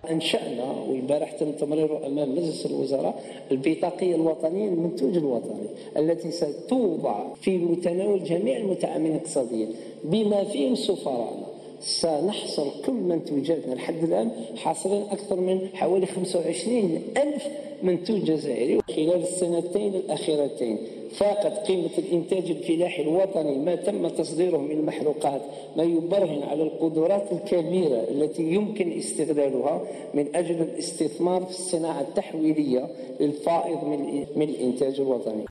أنشأنا والبارح تم تمريره أمام مجلس الوزراء البطاقية الوطنية للمنتوج الوطني التي ستوضع في متناول جميع المتعاملين اقتصاديا بما فيهم سفراءنا. سنحصر كل منتوجاتنا لحد الآن حاصلين أكثر من حوالي 25 ألف منتوج جزائري خلال السنتين الأخيرتين. فاقت قيمة الإنتاج الفلاحي الوطني ما تم تصديره من المحروقات، ما يبرهن على القدرات الكبيرة التي يمكن استغلالها من أجل الاستثمار في الصناعة التحويلية للفائض من الإنتاج الوطني.